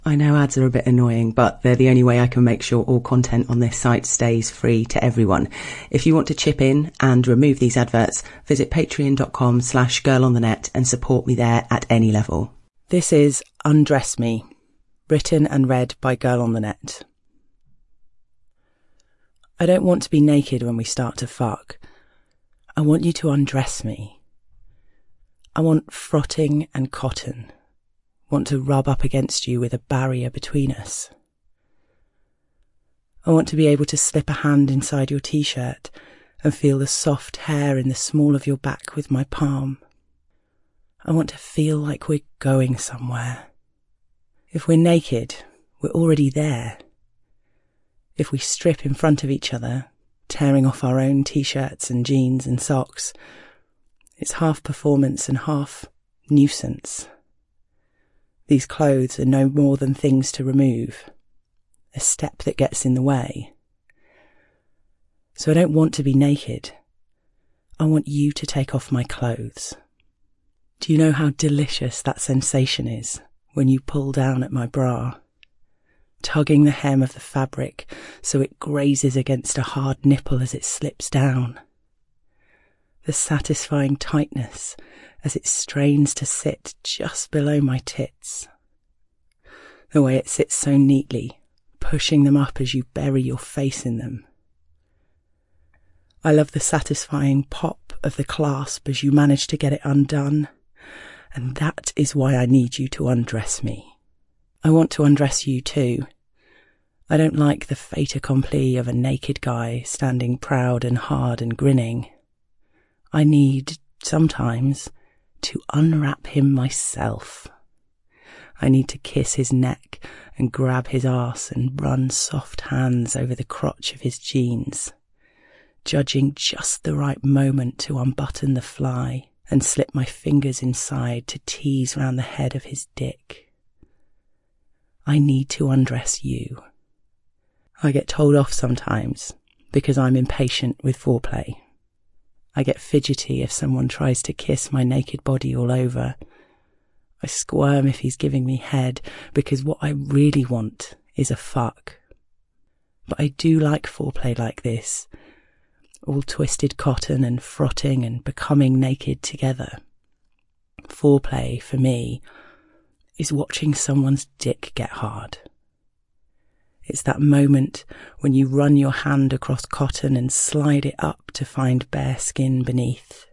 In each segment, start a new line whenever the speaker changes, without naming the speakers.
I know ads are a bit annoying, but they're the only way I can make sure all content on this site stays free to everyone. If you want to chip in and remove these adverts, visit patreon.com/girlonthenet and support me there at any level. This is Undress Me, written and read by Girl on the Net. I don't want to be naked when we start to fuck. I want you to undress me. I want frotting and cotton. Want to rub up against you with a barrier between us. I want to be able to slip a hand inside your t-shirt and feel the soft hair in the small of your back with my palm. I want to feel like we're going somewhere. If we're naked, we're already there. If we strip in front of each other, tearing off our own t-shirts and jeans and socks, it's half performance and half nuisance. These clothes are no more than things to remove, a step that gets in the way. So I don't want to be naked. I want you to take off my clothes. Do you know how delicious that sensation is when you pull down at my bra, tugging the hem of the fabric so it grazes against a hard nipple as it slips down? The satisfying tightness as it strains to sit just below my tits. The way it sits so neatly, pushing them up as you bury your face in them. I love the satisfying pop of the clasp as you manage to get it undone, and that is why I need you to undress me. I want to undress you too. I don't like the fait accompli of a naked guy standing proud and hard and grinning. I need, sometimes, to unwrap him myself. I need to kiss his neck and grab his arse and run soft hands over the crotch of his jeans, judging just the right moment to unbutton the fly and slip my fingers inside to tease round the head of his dick. I need to undress you. I get told off sometimes because I'm impatient with foreplay. I get fidgety if someone tries to kiss my naked body all over. I squirm if he's giving me head, because what I really want is a fuck. But I do like foreplay like this, all twisted cotton and frotting and becoming naked together. Foreplay, for me, is watching someone's dick get hard. It's that moment when you run your hand across cotton and slide it up to find bare skin beneath.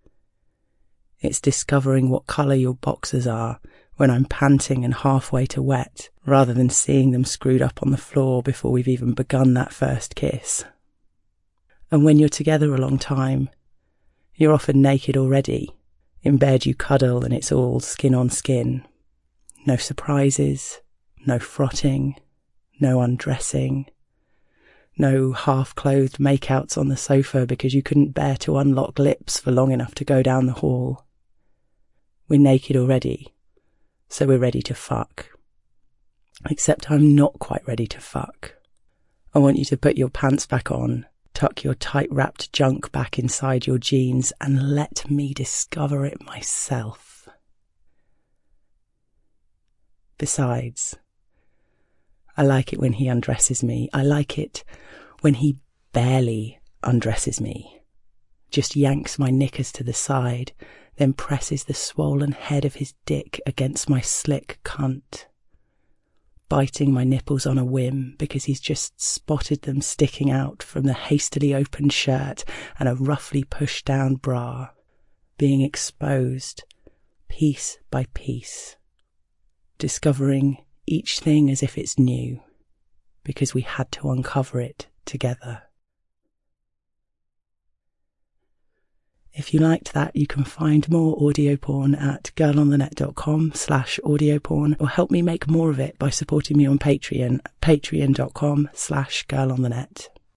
It's discovering what colour your boxers are when I'm panting and halfway to wet, rather than seeing them screwed up on the floor before we've even begun that first kiss. And when you're together a long time, you're often naked already. In bed you cuddle and it's all skin on skin. No surprises, no frotting, no undressing, no half-clothed makeouts on the sofa because you couldn't bear to unlock lips for long enough to go down the hall. We're naked already, so we're ready to fuck. Except I'm not quite ready to fuck. I want you to put your pants back on, tuck your tight-wrapped junk back inside your jeans, and let me discover it myself. Besides, I like it when he undresses me. I like it when he barely undresses me. Just yanks my knickers to the side, then presses the swollen head of his dick against my slick cunt, biting my nipples on a whim because he's just spotted them sticking out from the hastily opened shirt and a roughly pushed down bra, being exposed piece by piece, discovering each thing as if it's new, because we had to uncover it together. If you liked that, you can find more audio porn at girlonthenet.com/audio-porn, or help me make more of it by supporting me on Patreon, patreon.com/girlonthenet.